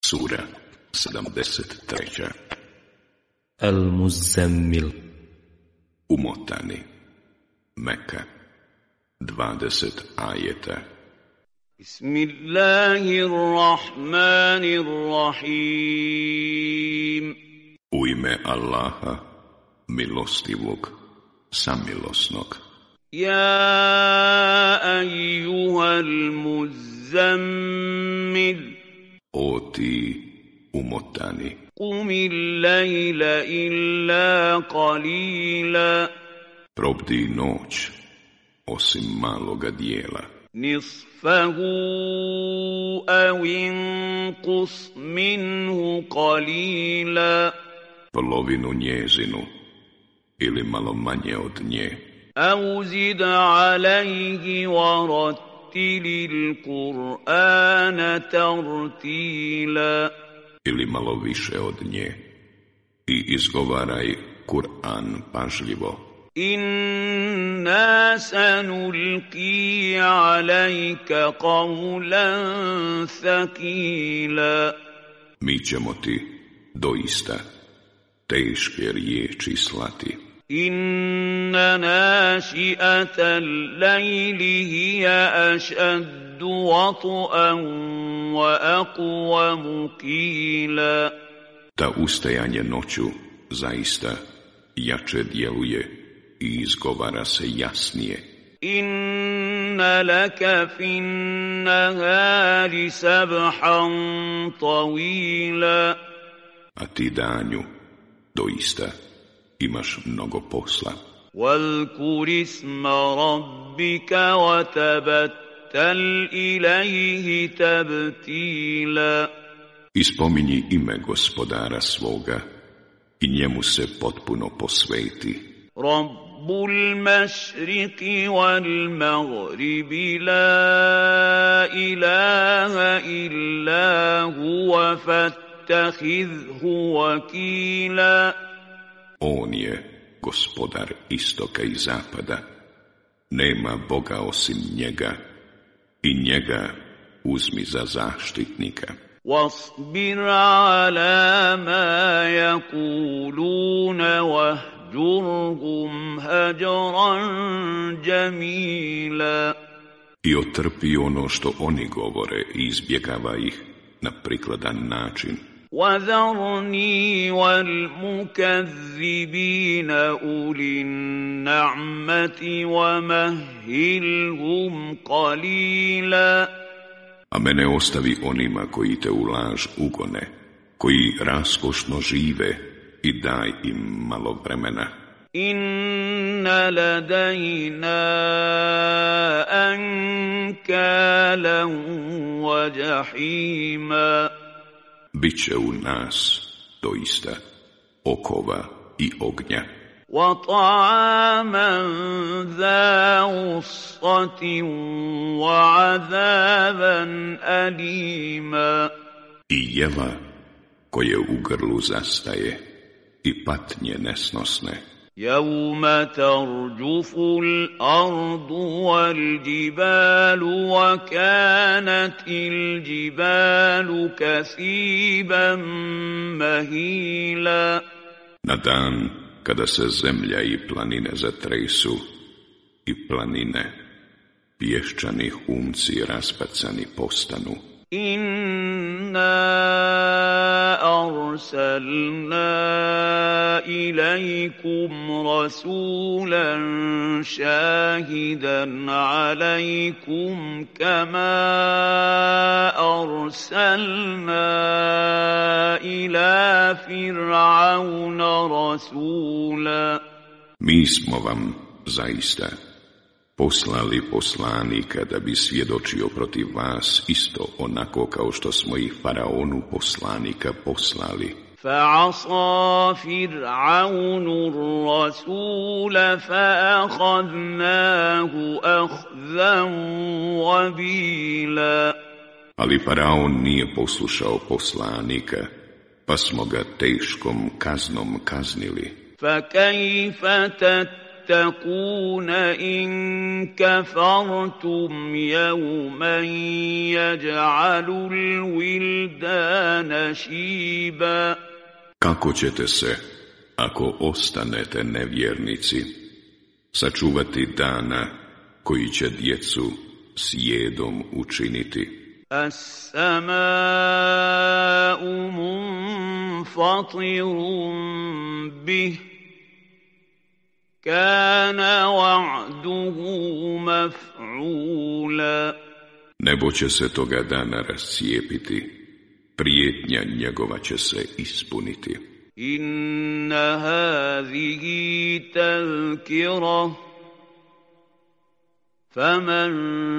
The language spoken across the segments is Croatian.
Sura 73. Al-Muzammil. Umotani. Meka. 20 ajeta. Bismillahirrahmanirrahim. U ime Allaha, milostivog, samilosnog. Ja ejuhal muzammil. O ti umotani. Qumil lejla illa qalila. Probdi noć, osim maloga dijela. Nisfahu aw inqus minhu qalila. Polovinu njezinu, ili malo manje od nje. Aw zid alayhi wa rattilil Qur'ana tartila. Ili malo više od nje. I izgovaraj Kur'an pažljivo. Inna sanulqi alayka qawlan thaqila. Mi ćemo ti doista teške riječi slati. Inna naši'ata al-layli hiya ashaddu wat'an wa aqwamu qila. Ta ustajanje noću zaista jače djeluje i izgovara se jasnije. Inna laka fin nahari sabhan tawila. A ti danju doista imaš mnogo posla. Wadhkur isma rabbika wa tabattal ilayhi tabtila. Ispominji ime gospodara svoga i njemu se potpuno posveti. Rabbul mašriqi wal maghribi la ilaha illa huwa fattakhidhu wakila. On je gospodar istoka i zapada. Nema Boga osim njega i njega uzmi za zaštitnika. واصبر على ما يقولون واهجرهم هجرا جميلا. I otrpi ono što oni govore i izbjegava ih na prikladan način. وذرني والمكذبين أولي النعمة ومهلهم قليلا. A mene ostavi onima koji te u laž ugone, koji raskošno žive i daj im malo vremena. Inna ladajna ankalan wa jahima. Biće u nas doista okova i ognja. وطعاما ذا غصة وعذابا أليما. I jela koje u grlu zastaje i patnje nesnosne. يوم ترجف الأرض والجبال وكانت الجبال كثيبا مهيلا. Na dan kada se zemlja i planine zatresu i planine, pješčani humci raspacani postanu. Inna arsalna ilaikum rasulan shahidan alaikum kama arsalna ila fir'auna rasula. Mi smo vam zaista poslali poslanika da bi svjedočio protiv vas isto onako kao što smo i faraonu poslanika poslali. فَعَصَى فِرْعَوْنُ الرَّسُولَ فَأَخَذْنَاهُ أَخْذًا وَبِيلًا. Ali faraon nije poslušao poslanika, pa smo ga teškom kaznom kaznili. فَكَيْفَ تتقون إن كفرتم يوما يجعل الولدان شيبا. Kako ćete se, ako ostanete nevjernici, sačuvati dana koji će djecu sjedom učiniti? السماء منفطر به كان وعده مفعولا. Nebo će se toga dana rascijepiti, prijetnja njegova će se ispuniti. إن هذه تذكرة فمن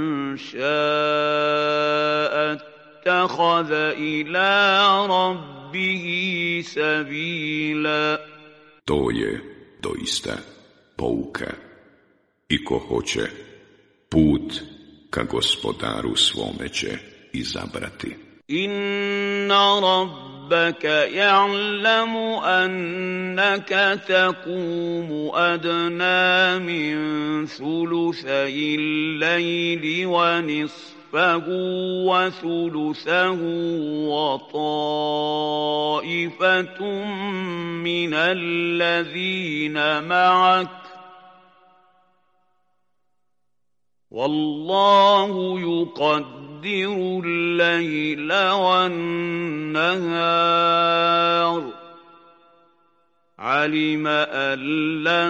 شاء اتخذ إلى ربه سبيلا. To je doista pouka i ko hoće, put ka gospodaru svome će izabrati. إن ربك يعلم أنك تقوم أدنى من ثلثي الليل ونصفه وثلثه وطائفة من الذين معك والله يقدر الليل والنهار علم أن لن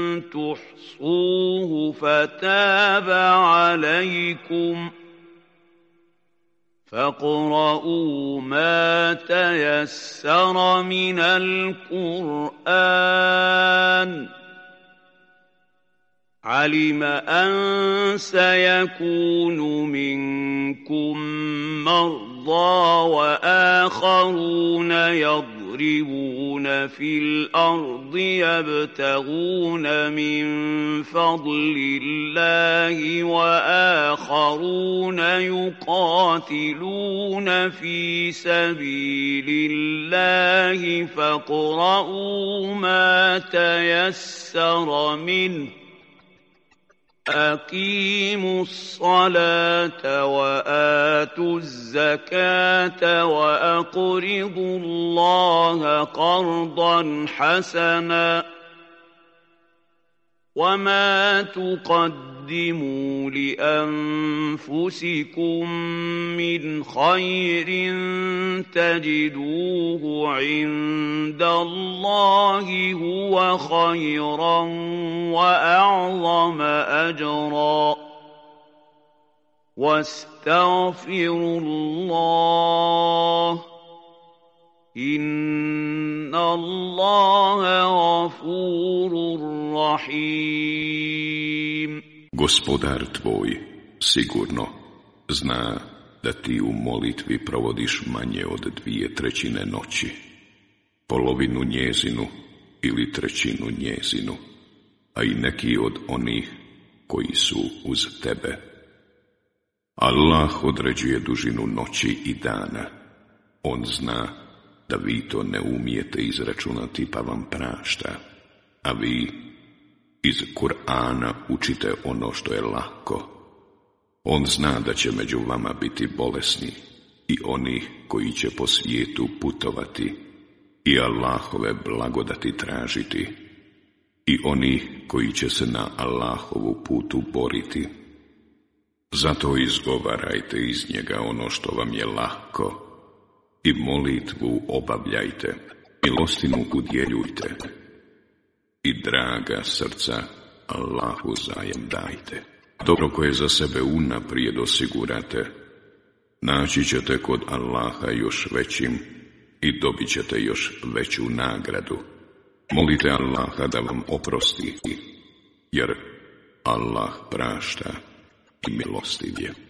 تحصوه فتاب عليكم فاقرؤوا ما تيسر من القرآن علم أن سيكون منكم مرضى وآخرون يضربون في الأرض يبتغون من فضل الله وآخرون يقاتلون في سبيل الله فاقرؤوا ما تيسر منه أقيموا الصلاة وآتوا الزكاة وأقرضوا الله قرضا حسنا وما تقدموا لأنفسكم من خير تجدوه عند الله هو خيرا وأعظم أجرا واستغفروا الله إن الله غفور رحيم. Gospodar tvoj sigurno zna da ti u molitvi provodiš manje od 2/3 noći, polovinu njezinu ili 1/3 njezinu, a i neki od onih koji su uz tebe. Allah određuje dužinu noći i dana. On zna da vi to ne umijete izračunati pa vam prašta, a vi iz Kur'ana učite ono što je lako. On zna da će među vama biti bolesni i onih koji će po svijetu putovati i Allahove blagodati tražiti i onih koji će se na Allahovu putu boriti. Zato izgovarajte iz njega ono što vam je lako i molitvu obavljajte, milostinu udjeljujte i draga srca Allahu zajem dajte. Dobro koje za sebe unaprijed osigurate, naći ćete kod Allaha još većim i dobit ćete još veću nagradu. Molite Allaha da vam oprosti, jer Allah prašta i milostiv je.